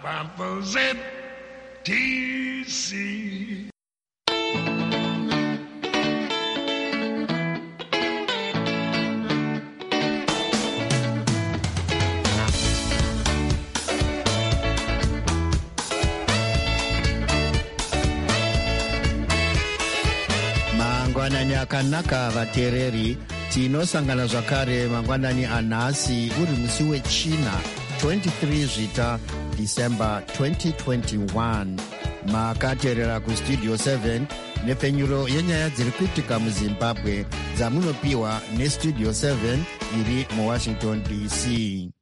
Pampers at TC. Mangwanani akanaka vatereri, tinosangana zvakare mangwanani anhasi uri musi wechina 23 zvita December 2021. Makateerera kustudio 7 nepfenyuro yenyaya dziri kuitika muZimbabwe dzamunopiwa nestudio 7 iri muWashington DC.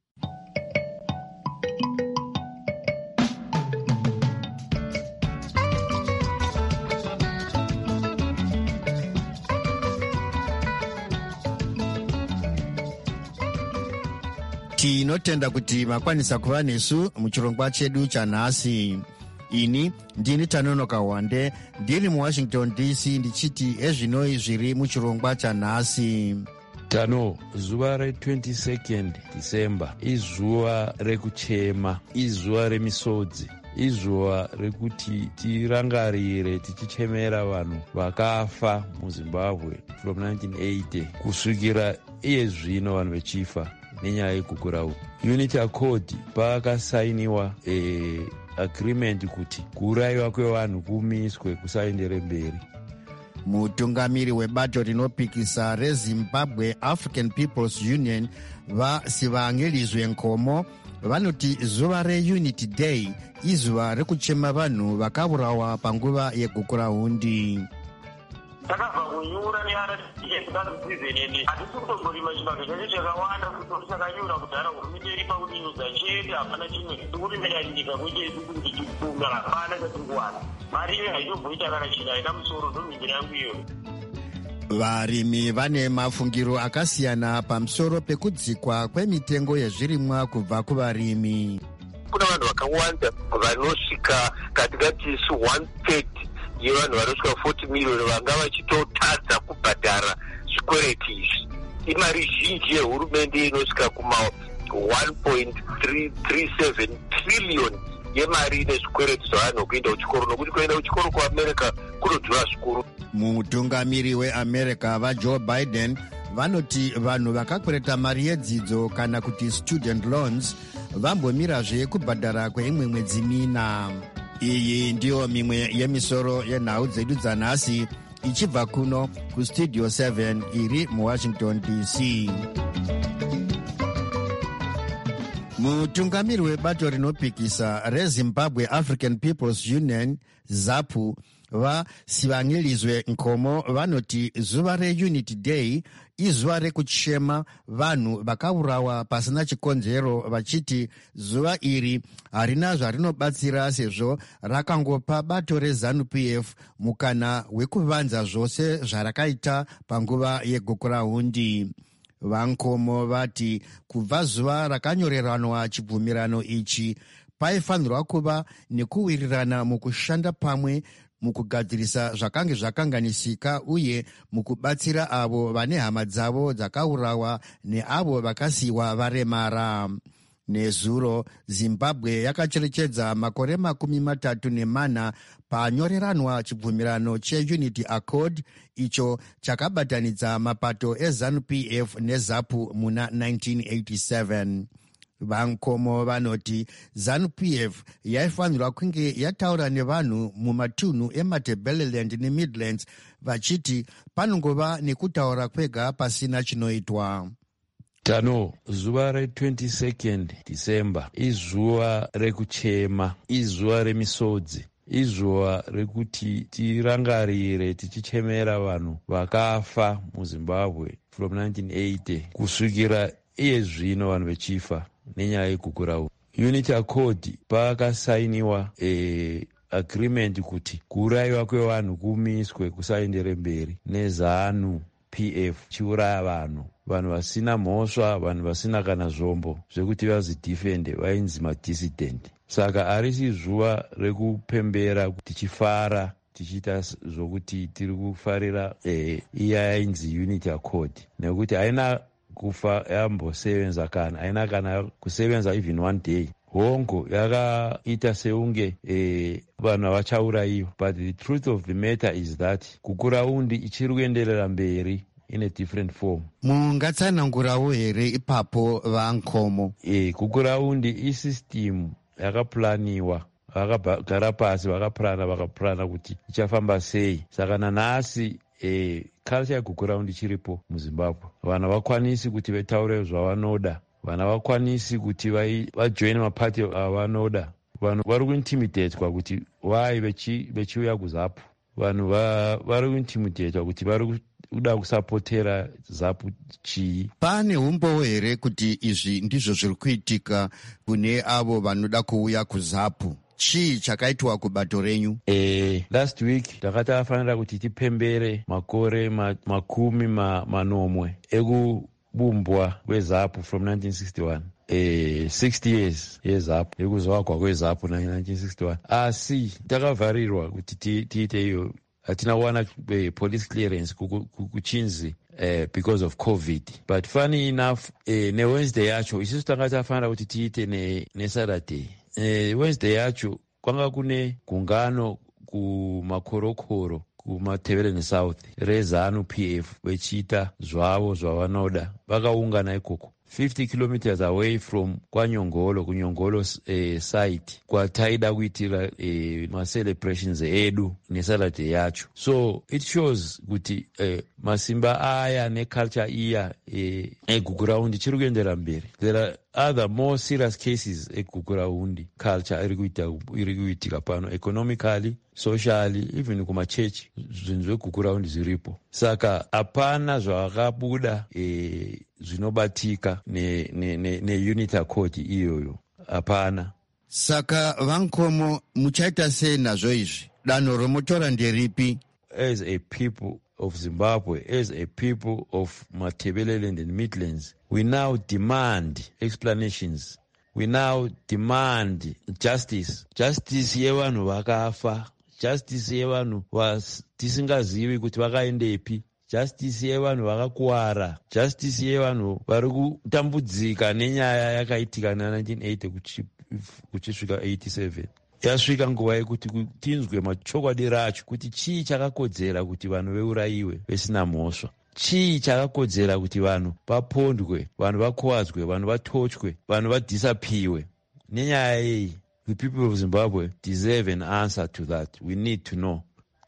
Tinotenda kuti makwanisa kuva nesu muchirongwa chedu chanhasi. Ini ndini Tanonoka Wande, ndiri muWashington DC ndichiti ezvinoi zviri muchirongwa chanhasi. Tano, zuva re-22 December izuva rekuchema, izuva remisodzi, izuva rekuti tirangarire tichichemera vanhu vakafa muZimbabwe from 1980 kusvikira iye zvino vanhu vechifa nenyaya yegugurawo. Unity Accord pakasainiwa agreement kuti kuurayiwa kwevanhu kumiswe kusaendere mberi. Mutungamiri webato rinopikisa reZimbabwe African People's Union vaSivangeli Nkomo vanoti zuva reUnity Day izuva rekuchema vanhu vakaurawa panguva yegukurahundi. Takabva kunyura nearatiezikazisizeni hatisi kutongorima chibage chacho chakawanda kuti takanyura kudhara hurumende iripa kudinyudza chete hapana chimwe tikurimira nyika kwete kuti tichifunga hapana chatirikuwana mari iyo haitobvoita kana china haina musoro ndomhindira yangu iyo. Varimi vane mafungiro akasiyana pamusoro pekudzikwa kwemitengo yezvirimwa kubva kuvarimi. Kuna vanhu vakawanda vanosvika katikati 1/3 yevanhu vanosvika 40 million vanga vachitotadza kubhadhara zvikwereti izvi. Imari zhinji yehurumende inosvika kuma 1.337 trillion yemari nezvikwereti zvavanhu kuenda kuchikoro, nokuti kuenda kuchikoro kuAmerica kunodhura zvikuru. Mutungamiri weAmerica vaJoe Biden vanoti vanhu vakakwereta mari yedzidzo kana kuti student loans vambomirazve kubhadhara kweimwe mwedzi mina. Iyi ndiyo mimwe yemisoro yenhau dzedu dzanhasi ichibva kuno kustudio 7 iri muWashington DC. Mutungamiri webato rinopikisa reZimbabwe African People's Union ZAPU vaSivangeli Nkomo vanoti zuva reUnity Day izuva rekuchema vanhu vakaurawa pasina chikonzero, vachiti zuva iri harina zvarinobatsira sezvo rakangopa bato reZANU-PF mukana wekuvanza zvose zvarakaita panguva yegukurahundi. VaNkomo vati kubva zuva rakanyoreranwa chibvumirano ichi paifanirwa kuva nekuwirirana mukushanda pamwe mukugadzirisa zvakange zvakanganisika uye mukubatsira avo vane hama dzavo dzakaurawa neavo vakasiyiwa varemara. Nezuro Zimbabwe yakacherechedza makore 34 panyoreranwa chibvumirano cheUnity Accord icho chakabatanidza mapato eZANU-PF neZAPU muna 1987. VaNkomo vanoti ZANU-PF yaifanirwa kunge yataura nevanhu mumatunhu eMatabeleland neMidlands vachiti panongova nekutaura kwega pasina chinoitwa. Tano, zuva re-22 December izuva rekuchema, izuva remisodzi, izuva rekuti tirangarire tichichemera vanhu vakafa muZimbabwe from 1980 kusvikira iye zvino vanhu vechifa nenyaya yegugurawo. Unity Accord pakasainiwa agreement kuti kuurayiwa kwevanhu kumiswe kusaendere mberi neZANU-PF chiuraya vanhu vasina mhosva, vanhu vasina kana zvombo zvekuti vazvidhifende, vainzi madissident. Saka harisi zuva rekupembera tichifara tichiita zvokuti tiri kufarira iya yainzi Unity Accord, nekuti haina kufa yambosevenza kana haina kana kusevenza even one day. hongo yakaita seunge vanhu havachaurayiwa, but the truth of the matter is that kukuraundi ichiri kuenderera mberi in a different form. Mungatsanangurawo here ipapo vaNkomo? Kukuraundi isystem yakaplaniwa, vakagara pasi vakapurana kuti ichafamba sei. Saka nanhasi culture yekukuraundi chiripo muZimbabwe. Vanhu vakwanisi kuti vataure zvavanoda, vanhu vakwanisi kuti vajoine mapati avanoda. Vanhu vari kuintimidatwa kuti wai vechiuya kuZAPU. Vanhu vari kuintimidatwa kuti vari kuda kusapotera ZAPU chii. Pane umbowo here kuti izvi ndizvo zviri kuitika kune avo vanoda kuuya kuZAPU? Chii chakaitwa kubato renyu? Last week takatafanira kuti tipembere makore makumi manomwe ekubumbwa kweZAPU from 1961. 60 years yeZAPU, ekuzovakwa kweZAPU 1961. Asi takavharirwa kuti tiite iyo. Hatina kuwana police clearance kuchinzi because of COVID. But funny enough, neWednesday yacho isusu tanga tafanira kuti tiite neSaturday. Wednesday yacho kwanga kune gungano kumakorokoro kumaTebeleni South reZANU PF vechiita zvavo zvavanoda. Vakaungana ikoko 50 kilometers away from kunyongolo site kwataida kuitira ma-celebrations edu neSaturday yacho. So it shows kuti masimba aya neculture iya eguguraundi chiri kuendera mberi. There are other more serious cases eguguraundi culture iri kuitika pano, economically, socially, even kumachechi zvinhu zveguguraundi zviripo. Saka hapana zvakabuda zvinobatika neUNITA Court iyoyo, hapana. Saka vaNkomo muchaita sei nazvo izvi? Danho romotora nderipi? As a people of Zimbabwe, as a people of Matabeleland and Midlands, we now demand explanations. We now demand justice. Justice yevanhu vakafa. Justice yevanhu tisingazivi kuti vakaendepi. Justice yevanhu vakakuwara. Justice yevanhu vari kutambudzika nenyaya yakaitika na1980 kuchisvika 87. Yasvika nguva yekuti tinzwe machokwadi racho kuti chii chakakodzera kuti vanhu veurayiwe vesina mhosva. Chii chakakodzera kuti vanhu vapondwe, vanhu vakuwadzwe, vanhu vatochwe, vanhu vadisapiwe. Nenyaya yeyi, the people of Zimbabwe deserve an answer to that. We need to know.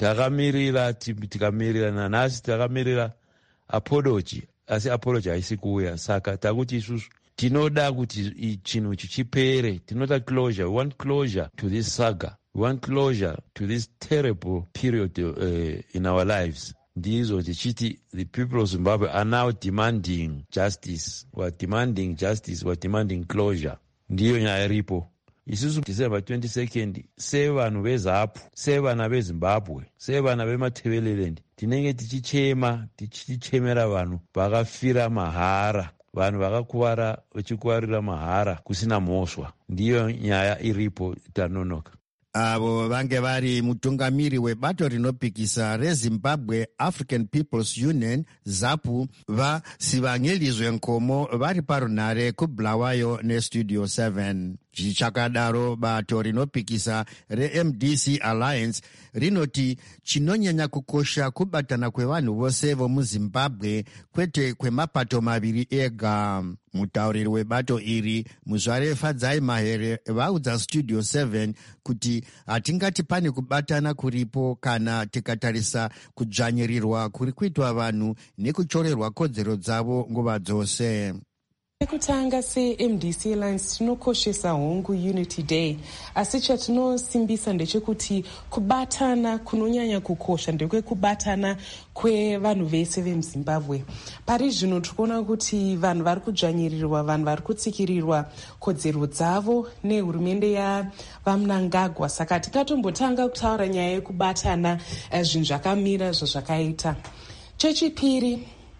Tikamirira nanhasi takamirira apology, asi apology haisi kuuya. Saka takuti isusu tinoda kuti chinhu chichipere. Tinoda closure. We want closure to this saga. We want closure to this terrible period in our lives. Ndizo tichiti the people of Zimbabwe are now demanding justice. We are demanding justice. We are demanding closure. Ndiyo nyaya iripo. Isusu December 22nd, sevanhu veZAPU, sevana veZimbabwe, sevana veMatabeleland, tinenge tichichemera vanhu vakafira mahara, vanhu vakakuwara vachikuwarira mahara kusina mhosva. Ndiyo nyaya iripo tanonoka. Avo vange vari mutungamiri webato rinopikisa reZimbabwe African People's Union ZAPU vaSivangeli Nkomo vari parunhare kuBulawayo neStudio 7. Zvichakadaro bato rinopikisa reMDC Alliance rinoti chinonyanya kukosha kubatana kwevanhu vose vomuZimbabwe kwete kwemapato maviri ega. Mutauriri webato iri Muzvare Fadzai Mahere vaudza Studio 7 kuti hatingati pane kubatana kuripo kana tikatarisa kudzvanyirirwa kuri kuitwa vanhu nekuchorerwa kodzero dzavo nguva dzose. Ekutanga seMDC Alliance tinokoshesa hongu Unity Day, asi chatinosimbisa ndechekuti kubatana kunonyanya kukosha ndekubatana kwevanhu vese vemuZimbabwe. Pari zvino tikuona kuti vanhu vari kudzvanyirirwa, vanhu vari kutsikirirwa kodzero dzavo nehurumende yaVamnangagwa. Saka tikatombotanga kutaura nyaya yekubatana zvinhu zvakamira zvazvakaita. Chechipiri,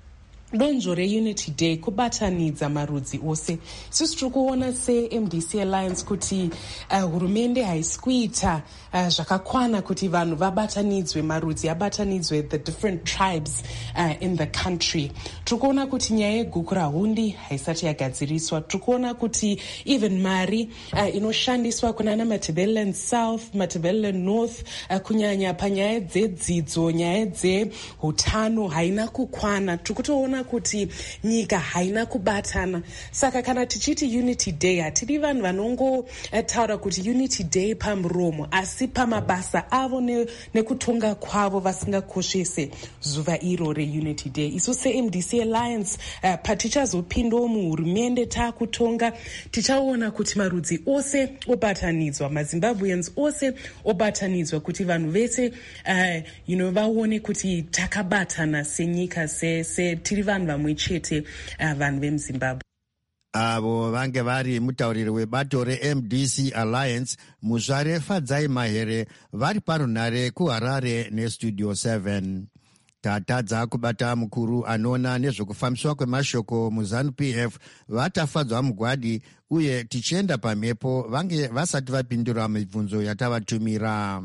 donzvo reunity day kubatanidza marudzi ose. Isusu tiri kuona seMDC Alliance kuti hurumende haisi kuita zvakakwana kuti vanhu vabatanidzwe, marudzi abatanidzwe, the different tribes in the country. Tiri kuona kuti nyaya yeguku rahundi haisati yagadziriswa. Tiri kuona kuti even mari inoshandiswa kunana Matabeleland South, Matabeleland North, kunyanya panyaya dzedzidzo, nyaya dzehutano haina kukwana. Tiri kutoona kuti nyika haina kubatana. Saka kana tichiti unity day, hatidi vanhu vanongotaura kuti unity day pamuromo, asi pamabasa avo nekutonga kwavo vasingakoshese zuva iro reunity day. Isu seMDC Alliance patichazopindawo muhurumende taakutonga, tichaona kuti marudzi ose obatanidzwa, maZimbabweans ose obatanidzwa, kuti vanhu vese vaone kuti takabatana senyika, tiri vanhu vamwe chete, vanhu vemuZimbabwe. Avo vange vari mutauriri webato reMDC Alliance Muzvare Fadzai Mahere vari parunhare kuHarare neStudio 7. Tatadza kubata mukuru anoona nezvekufambiswa kwemashoko muZANU-PF vatafadzwa mugwadi, uye tichienda pamhepo vange vasati vapindura mibvunzo yatavatumira.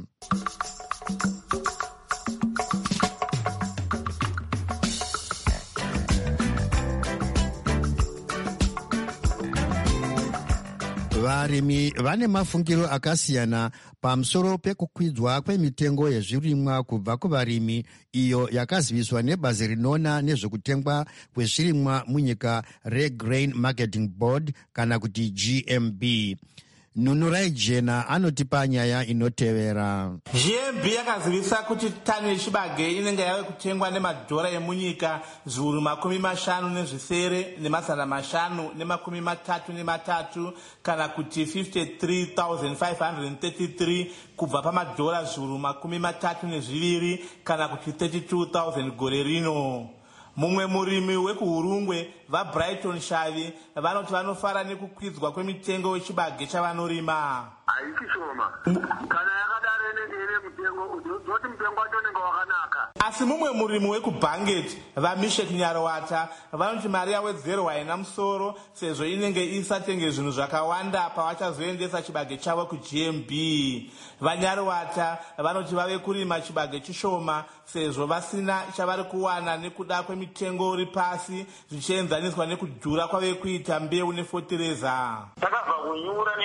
Varimi vane mafungiro akasiyana pamusoro pekukwidzwa kwemitengo yezvirimwa kubva kuvarimi, iyo yakaziviswa nebazi rinoona nezvekutengwa kwezvirimwa munyika reGrain Marketing Board kana kuti GMB. Nunurai Jena anotipa nyaya inotevera. GMB yakazivisa kuti tani yechibage inenge yave kutengwa nemadhora emunyika zviuru 50,533 kana kuti 53,533 kubva pamadhora zviuru 32 kana kuti 32,000 gore rino. Mumwe murimi wekuhurungwe vaBrighton Shavi vanoti vanofara nekukwidzwa kwemitengo wechibage chavanorima. Haisi shoma. Kana yakadaro ine mutengo uzoti mutengo wacho unenge wakanaka. Asi mumwe murimi wekuBanget vaMishek Nyarwata vanoti mari yawedzerwa haina musoro, sezvo inenge isatenge zvinhu zvakawanda pavachazoendesa chibage chavo kuGMB. VaNyarwata vanoti vave kurima chibage chishoma sezvo vasina chavari kuwana nekuda kwemitengo uri pasi, zvichienzaniswa nekudhura kwave kuita mbeu nefotereza. Takabva kunyura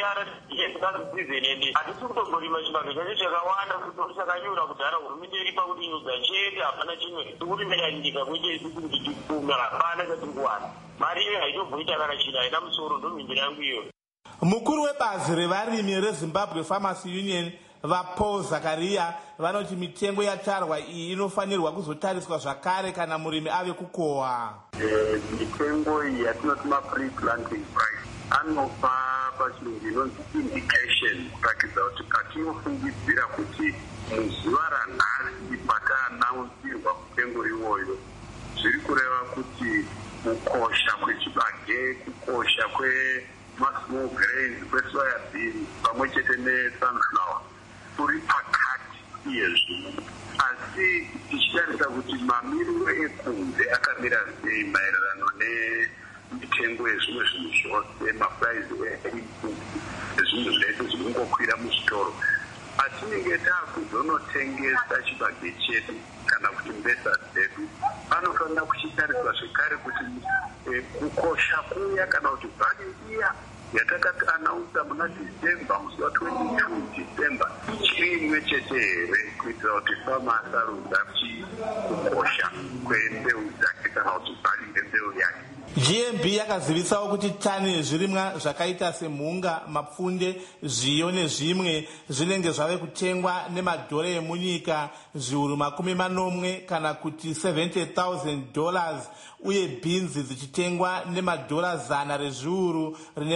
neRDC hatisi kutongorima chibage chacho chakawanda kuti chakanyura kudhara hurumende iripa kuti inyudza chete, hapana chimwe tikurimira nyika kwete isi kuti tikuma, hapana chatiri kuwana. Mari iyo haitobvoita kana chino, haina musoro, ndomhimbira yangu iyo. Mukuru webazi revarimi reZimbabwe Farmers Union vaPaul Zakaria vanoti mitengo yatarwa iyi inofanirwa kuzotariswa zvakare kana murimi ave kukohwa. Mitengo iyi yatinoti pre-planting price anopa pachirungu inonzi indication, kurakidza kuti patinofungidzira kuti muzuva ranhasi pakaanaunzirwa mutengo iwoyo, zviri kureva kuti kukosha kwechibage, kukosha kwemasmall grains, kwesoya bean pamwe chete nesunflower turi pakati iyezvino. Asi tichitarisa kuti mamiriro ekunze akamira sei maererano nemitengo yezvimwe zvinhu zvose, mapuraizi einput ezvinhu zvedu zvinongokwira muzvitoro, patinenge taakuzonotengesa chibage chedu kana kuti mbesa dzedu, panofanira kuchitariswa zvekare kuti kukosha kuya kana kuti bhani iya yatakati anaunsa muna December, musi wa22 December, chiri imwe chete here, kuitira kuti fama asarudza kukosha kwembeu dzake kana kuti bhani ngembeu yake. GMB yakazivisawo kuti tani yezvirimwa zvakaita semhunga, mapfunde, zviyo nezvimwe zvinenge zvave kutengwa nemadhora emunyika zviuru 40 kana kuti $70,000, uye bhinzi dzichitengwa nemadhora 100 rezviuru rine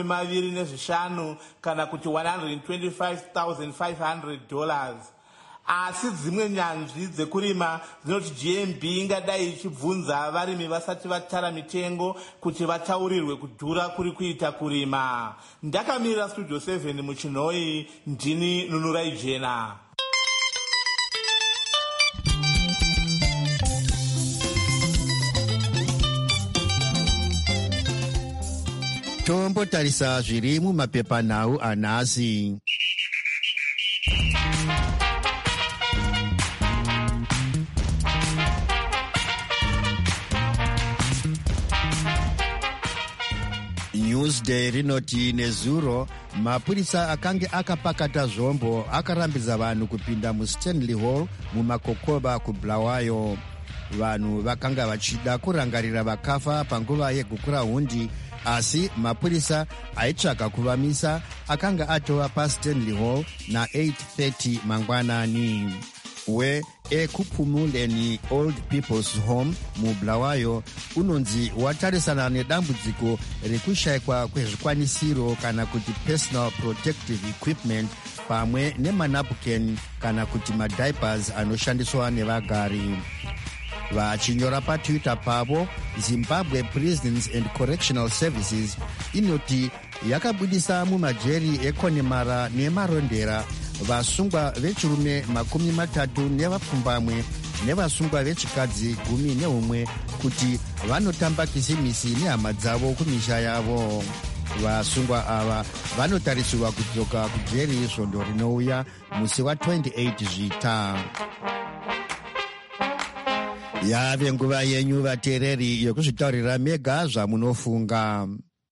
25 kana kuti $125,500. Asi dzimwe nyanzvi dzekurima dzinoti GMB ingadai ichibvunza varimi vasati vatara mitengo kuti vataurirwe kudhura kuri kuita kurima. Ndakamirira Studio 7 muChinoi, ndini Nunurai Jena. Tambotarisa zviri mumapepanhau anhasi. Newsday rinoti nezuro mapurisa akange akapakata zvombo akarambidza vanhu kupinda muStanley Hall mumakokoba kuBulawayo. Vanhu vakanga vachida kurangarira vakafa panguva yegukura hundi, asi mapurisa aitsvaga kuvamisa akanga atova paStanley Hall na8:30 mangwanani. Ekupumuleni Old People's Home muBulawayo unonzi watarisana nedambudziko rekushayikwa kwezvikwanisiro kana kuti personal protective equipment pamwe nemanapukeni kana kuti madiapers anoshandiswa nevagari. Vachinyora paTwitter pavo, Zimbabwe Prisons and Correctional Services inoti yakabudisa mumajeri eKonnemara neMarondera vasungwa vechirume 30 nevapfumbamwe nevasungwa vechikadzi 11 kuti vanotamba kisimisi nehama dzavo kumisha yavo. Vasungwa ava vanotarisirwa kudzoka kujeri svondo rinouya musi wa28 Zvita. Yave nguva yenyu vateereri yekuzvitaurira mega zvamunofunga.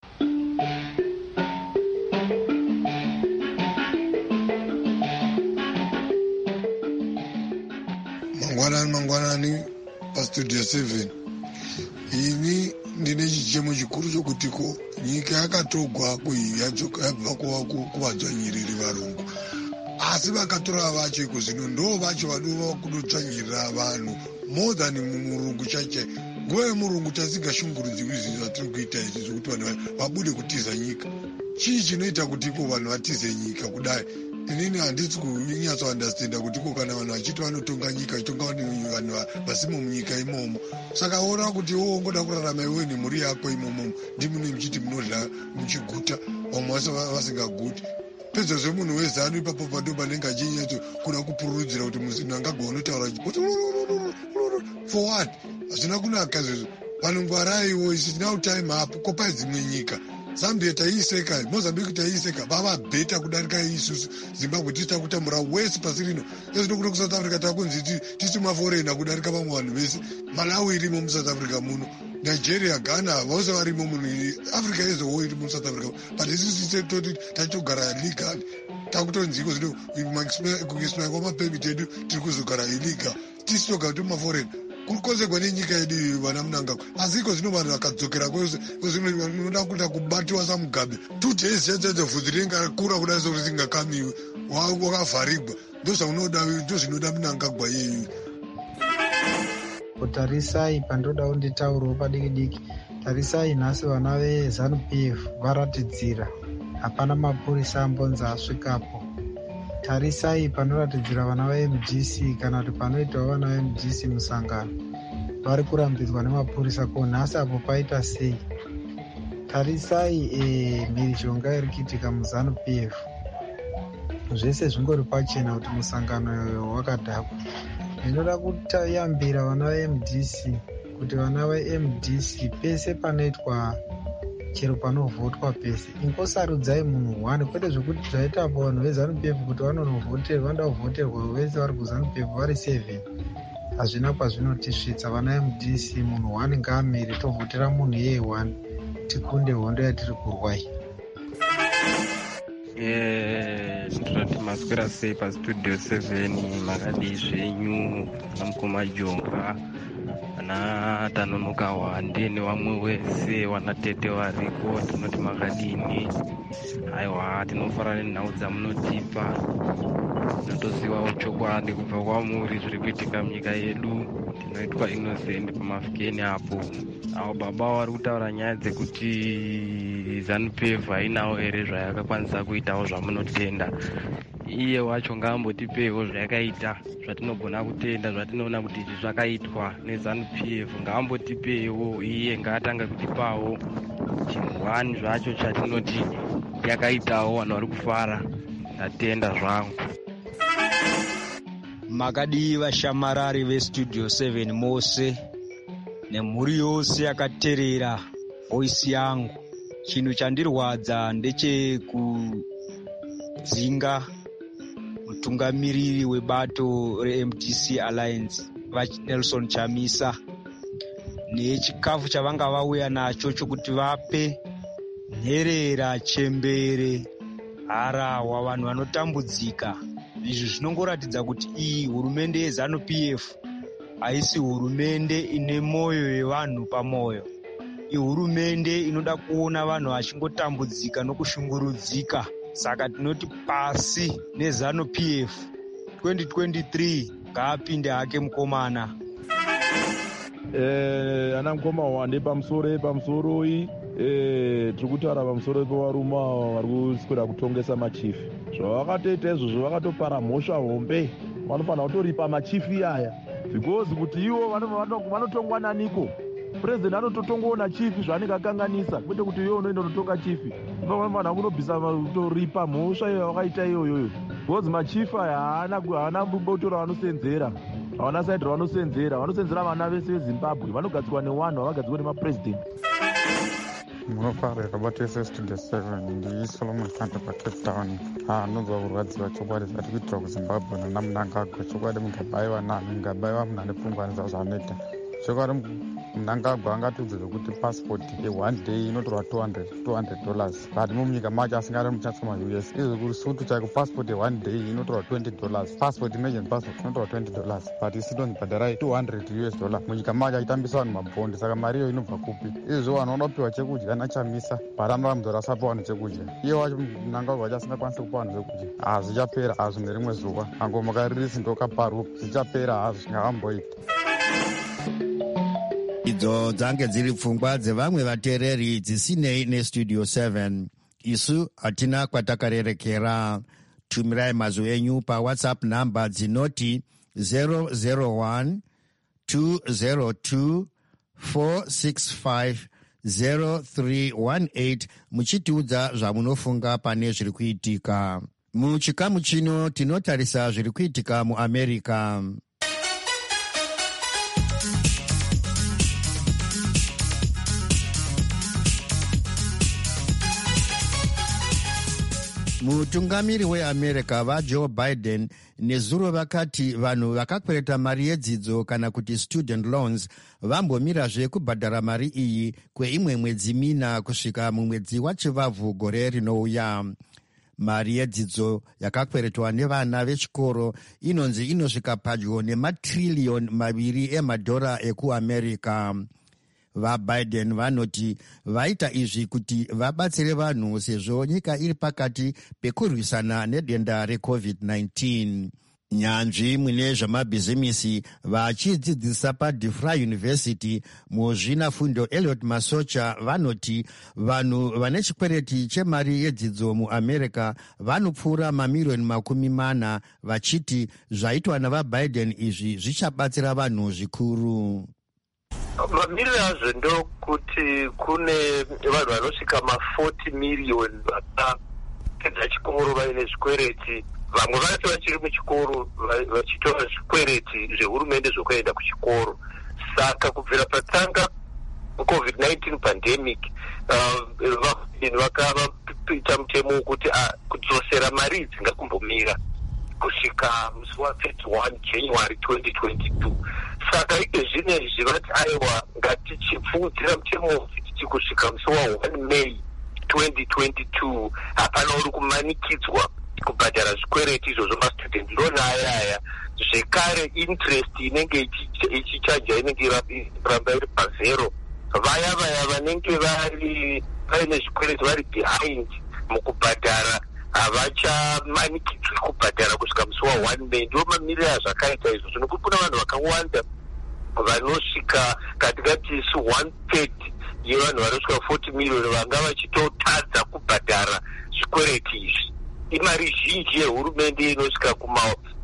Mangwanani pastudio 7 ini ndine chichemo chikuru chokutiko nyika yakatogwa yabva kuvadzvanyiriri varungu, asi vakatora vacho iko zvino ndo vacho vadova kudotsvanyirira vanhu more than murungu chache. Nguva yemurungu tasingashungurudzirwi zvinhu zvatiri kuita izvi zvokuti vanhu vabude kutiza nyika. Chii chinoita kuti iko vanhu vatize nyika kudai? Inini handisi kunyatso understanda kuti iko kana vanhu vachiti vanotonga nyika itonga vanhu vasimo munyika imomo. Saka ona kuti iwo ngoda kurarama iwe nemhuri yako imomo ndimune muchiti munodla muchiguta vamwe vasingaguti. Pedza zvemunhu wezanu ipapo pado panenge achinyatso kuda kupururudzira kuti munhu angagona kutaura kuti for what? Hazvina kunaka izvozvo. Vanhu ngwaraiwo isina time apo kopai dzimwe nyika. Zambia taiiseka, Mozambique taiiseka, vava beta kudarika isusu. Zimbabwe tichita kutambura wese pasi rino. Ezvino kuno kuSouth Africa takunzi tisi maforena kudarika vamwe vanhu vese. Malawi irimo muSouth Africa muno. Nigeria, Ghana, vose varimo muno. Africa yezowo iri muSouth Africa. But isusu toti tachogara legal. Takutonziko zvino kukiswa kwamapemiti edu tiri kuzogara illegal. Tisi toga kuti maforena. Kukonzerwa nenyika yedu vana munanga, asi iko zvino vanhu vakadzokera kwezvinoda kuita kubatiwa samugabe 2 days chete vhudzi ringakura kudai sorisingakamiwe wakavharigwa. Ndo zvinoda munangagwa yeyu. Tarisai pandoda kunditaurawo padiki-diki. Tarisai nhasi vana veZANU-PF varatidzira hapana mapurisa ambonzi asvikapo. Tarisai panoratidzira vana veMDC kana kuti panoitawo vana veMDC musangano vari kurambidzwa nemapurisa ko nhasi apo paita sei. Tarisai mhirizhonga iri kuitika muZANU-PF, zvese zvingori pachena kuti musangano wakadhakwa. Ndinoda kutayambira vana veMDC kuti vana veMDC pese panoitwa chero panovhotwa pese ingosarudzai munhu wani, kwete zvokuti zvaitapo vanhu veZANU-PF kuti vanonovhoterwa vanoda kuvhoterwa vese vari kuZANU-PF vari 7. Hazvina kwazvinotisvitsa. Vana veMDC munhu wani ngaamire tovhotera munhu yeye wani tikunde hondo yatiri kurwai. Ndinoti maswera sei pastudio 7 makadi zvenyu namukoma Jonga ana tanonoka wande nevamwe wese wanatete variko, tinoti makadini. Aiwa tinofara nenhau dzamunotipa, tinotoziva chokwadi kubva kwamuri zviri kuitika munyika yedu. Tinoitwa innocent pamafikeni apo. Avo baba vari kutaura nyaya dzekuti ZANU-PF hainawo here zvayakakwanisa kuitawo zvamunotenda. Iye wacho ngaambotipewo zvayakaita zvatinogona kutenda, zvatinoona kuti izvi zvakaitwa neZANU-PF. Ngaambotipewo iye, ngaatanga kutipawo chingwani zvacho chatinoti yakaitawo vanhu vari kufara. Ndatenda zvangu. Makadi vashamarari vestudio 7 mose nemhuri yose yakateerera voisi yangu, chinhu chandirwadza ndechekudzinga mutungamiriri webato reMDC Alliance vaNelson Chamisa nechikafu chavanga vauya nacho chokuti vape nherera, chembere, harawa vanhu vanotambudzika. Izvi zvinongoratidza kuti iyi hurumende yeZANU-PF haisi hurumende ine mwoyo yevanhu pamwoyo. Ihurumende inoda kuona vanhu vachingotambudzika nokushungurudzika. Saka tinoti pasi neZANU-PF 2023 ngaapinde hake mukomana. Ana mukoma wande pamusoro iyi tiri kutaura pamusoro pevarume vari kuswera kutongesa machifi. Zvavakatoita izvozvo vakatopara mhosva hombe. Vanofanira kutoripa machifi iyaya because kuti ivo vanotongwa naniko. President anototongowo nachifi zvaanenge akanganisa, kwete kuti iwe unoenda kutotonga chifi. Vanofanira kunobvisa kutoripa mhosva iyo vakaita iyoyo because machifi aya haana botoro vanosenzera, havana saidhi vanosenzera vana vese veZimbabwe vanogadzirwa newanhu havagadzirwa nemapresident. Munofarira bato yese Studio 7 ndi Solomon Kanta paCape Town. Nonzwa kurwadziwa chokwadi zvati kuitira kuZimbabwe nana Mnangagwa. Chokwadi mungabayiwa nani, mungabayiwa munhu pfungwa zvanoita. Chokwadi Mnangagwa angatiudze kuti passport ye1 day inotorwa $200 but munyika macho asingari muchatsoma US. Izvo kuri sutu chaiko passport ye1 day inotorwa $20. Passport, emergency passport inotorwa $20 but isinonzibhadharai $200 munyika macho achitambisa vanhu mabhondi. Saka mari iyo inobva kupi? Izvo vanhu vanoda kupiwa chekudya naChamisa but anovamuzora asapa vanhu chekudya. Iye wacho Mnangagwa wacho asingakwanisi kupa vanhu chekudya. Zvichapera hazvo nerimwe zuva, angoma ririsi ndokaparuka, zvichapera hazvo, ngahamboita. Idzo dzange dziri pfungwa dzevamwe vateereri dzisinei neStudio 7. Isu hatina kwatakarerekera. Tumirai mazwi enyu paWhatsApp namba dzinoti 001 202 465 0318 muchitiudza zvamunofunga pane zviri kuitika. Muchikamu chino tinotarisa zviri kuitika muAmerica. Mutungamiri weAmerica vaJoe Biden nezuro vakati vanhu vakakwereta mari yedzidzo kana kuti student loans vambomirazve kubhadhara mari iyi kweimwe mwedzi mina kusvika mumwedzi waChivabvu gore rinouya. Mari yedzidzo yakakweretwa nevana vechikoro inonzi inosvika padyo nematiriyoni 2 emadhora ekuAmerica. VaBiden vanoti vaita izvi kuti vabatsire vanhu sezvo nyika iri pakati pekurwisana nedenda reCovid-19. Nyanzvi mune zvamabhizimisi vachidzidzisa paDeFry University muzvinafundo Elliot Masocha vanoti vanhu vane chikwereti chemari yedzidzo muAmerica vanopfuura mamirioni 40 vachiti zvaitwa navaBiden izvi zvichabatsira vanhu zvikuru. Mamiriro azvo ndokuti kune vanhu vanosvika ma40 miliyoni vakapedza chikoro vaine zvikwereti. Vamwe vacho vachiri muchikoro vachitora zvikwereti zvehurumende zvokuenda kuchikoro. Saka kubvira patanga COVID-19 pandemic vakavaita mutemo wekuti kudzosera mari idzi ngakumbomira kusvika musi wa31 January 2022. Saka zvinezvi vati aiwa ngatichipfuudzira mutemo tichikusvika musi wa1 May 2022 hapana uri kumanikidzwa kubhadhara zvikwereti izvozvo mastudent loan ayaya. Zvekare interest inenge ichichaja inenge iramba iri pazero. Vaya vanenge vaine zvikwereti vari behind mukubhadhara havachamanikidzwi kubhadhara kusvika musi wa1 May. Ndo mamiriro azvakaita izvo nokuti kuna vanhu vakawanda vanosvika katikati 1/3 yevanhu vanosvika 40 miliyoni vanga vachitotadza kubhadhara zvikwereti izvi. Imari zhinji yehurumende inosvika kuma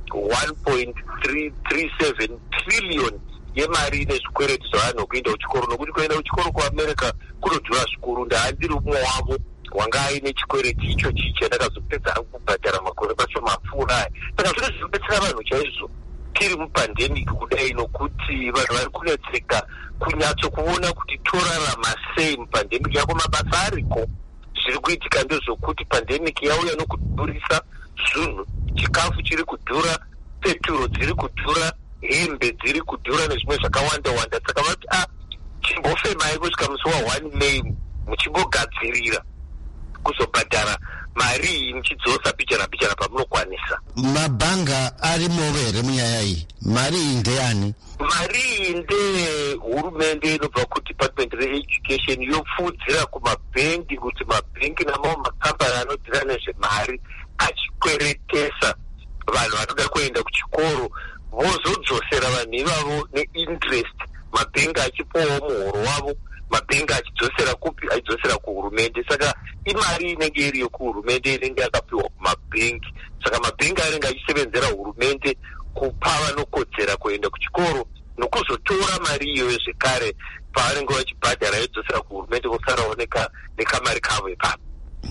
1.337 trillion yemari nezvikwereti zvavanhu kuenda kuchikoro, nokuti kuenda kuchikoro kuAmerica kunodhura zvikuru. Ndaandiri umwe wavo wanga aine chikwereti icho chiche ndakazopedza kubhadhara makore macho mapfuura aya. Saka zvino zvinobetsera vanhu chaizvo tiri mupandemic kudai, nokuti vanhu vari kunetseka kunyatso kuona kuti torarama sei mupandemic yako. Mabasa ariko zviri kuitika ndezvokuti pandemic yauya nokudhurisa zvinhu, chikafu chiri kudhura, peturo dziri kudhura, hembe dziri kudhura nezvimwe zvakawanda-wanda. Saka vati chimbofemai kusvika musi wa1 May muchimbogadzirira kuzobhadhara mari iyi muchidzosa pichana pamunokwanisa. Mabhanga arimowo here munyaya iyi? Mari iyi ndeyani? Mari iyi ndehurumende inobva kuDepartment reEducation yopfudzira kumabhengi kuti mabhengi namamwe makambani anodzira nezvemari achikweretesa vanhu vanoda kuenda kuchikoro vozodzosera vanhu ivavo neinterest, mabhengi achipowo muhoro wavo, mabhengi achidzosera kupi? Achidzosera kuhurumende. Saka imari inenge iri yokuhurumende inenge yakapiwa kumabhengi. Saka mabhengi anenge achisevenzera hurumende kupa vanokodzera kuenda kuchikoro nokuzotora mari iyoyo zvekare pavanenge vachibhadhara yodzosera kuhurumende vosarawo nekamari kavo ipapo.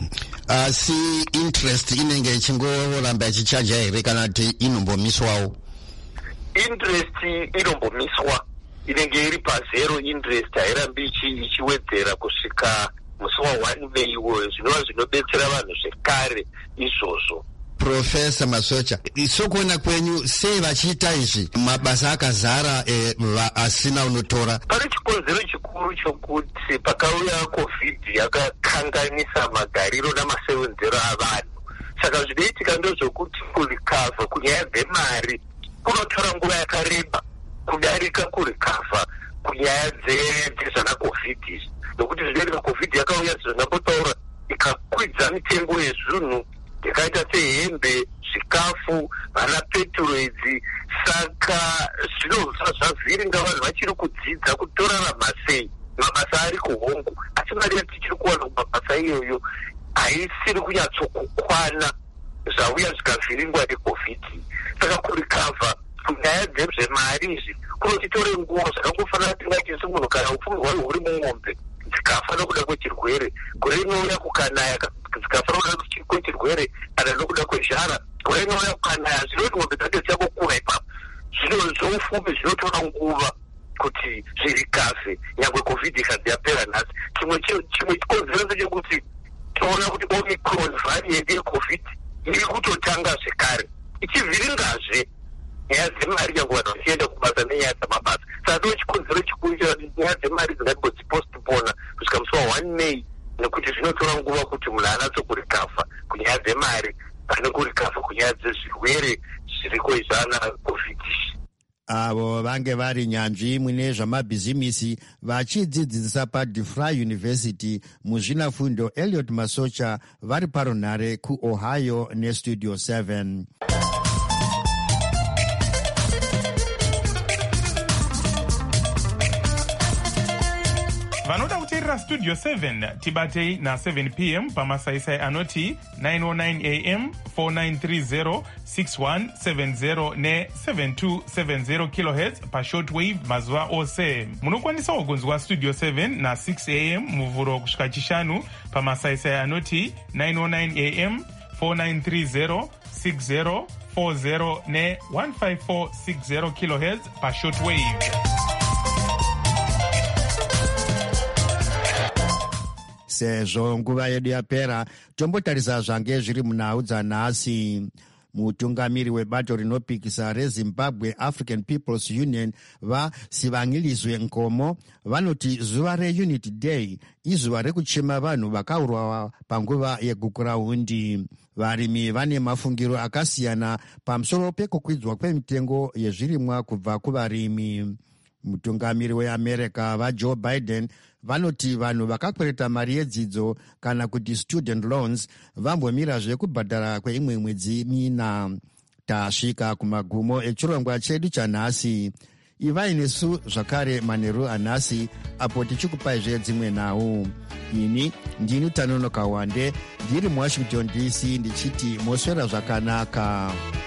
Asi interest inenge ichingoramba ichichaja here kana kuti inombomiswawo? Interest inombomiswa, inenge iri pazero interest, hairambi ichiwedzera kusvika musi wa1 May iwoyo. Zvinova zvinobetsera vanhu zvekare izvozvo. Profesa Masocha, sokuona kwenyu sei vachiita izvi mabasa akazara asina unotora? Pane chikonzero chikuru chokuti pakauya COVID yakakanganisa magariro namasevenzero avanhu. Saka zvinoitika ndozvokuti kurikavha kunyaya dzemari kunotora nguva yakareba kudarika kurikavha kunyaya dzezvana COVID izvi, nokuti zvinoitika COVID yakauya zvandambotaura ikakwidza mitengo yezvinhu yakaita sehembe, zvikafu, vana peturo idzi. Saka zvinobva zvavhiringa vanhu vachiri kudzidza kutorarama sei, mabasa ari kuhongo, asi mari yatichiri kuwana kumabasa iyoyo haisiri kunyatsokukwana zvauya zvikavhiringwa neCOVID. Saka kurikavha kunyaya dzezvemari izvi kunotitore nguva. Zvakangofanira tingati semunhu kana upfumi hwayo huri mumombe dzikafa nokuda kwechirwere, gore rinouya kukanaya dzikafa nokuda kwechirwere kana nokuda kwezhara, gore rinouya kukanaya, zvinoti mombe dzake dzichakokura ipapo. Zvino zvoupfumi zvinotora nguva kuti zvirikafe nyangwe COVID ikadzi yapera nhasi. Chimwe chikonzero chekuti toona kuti Omicron variant yeCOVID iri kutotanga zvekare ichivhiringazve nyaya dzemari nyangwe vanhu vachienda kubasa nenyaya dzamabasa. Saka ndo chikonzero chikuru nyaya dzemari dzingangodzipostpona kusvika musi wa1 May, nekuti zvinotora nguva kuti munhu anatsokurikavha kunyaya dzemari pane kurikavha kunyaya dzezvirwere zviriko izvana COVID. Avo vange vari nyanzvi mune zvamabhizimisi vachidzidzisa paDeFry University muzvinafundo. Elliot Masocha vari parunhare kuOhio neStudio 7. vanoda kuteerera Studio 7 tibatei na7 p.m. pamasaisai anoti 909 am 4930 6170 ne7270 kHz pashortwave mazuva ose. Munokwanisawo kunzwa Studio 7 na6 am muvhuro kusvika chishanu pamasaisai anoti 909 am 4930 6040 ne15460 kHz pashortwave. Sezvo nguva yedu yapera, tombotarisa zvange zviri munhau dzanhasi. Mutungamiri webato rinopikisa reZimbabwe African People's Union vaSivangilizwe Nkomo vanoti zuva reUnity Day izuva rekuchema vanhu vakaurwa panguva yegukurahundi. Varimi vane mafungiro akasiyana pamusoro pekukwidzwa kwemitengo yezvirimwa kubva kuvarimi. Mutungamiri weAmerica vaJoe Biden vanoti vanhu vakakwereta mari yedzidzo kana kuti student loans vambomirazve kubhadhara kweimwe mwedzi mina. Tasvika kumagumo echirongwa chedu chanhasi. Ivai nesu zvakare manheru anhasi apo tichikupaizve dzimwe nhau. Ini ndini Tanonoka Wande ndiri muWashington DC ndichiti moswera zvakanaka.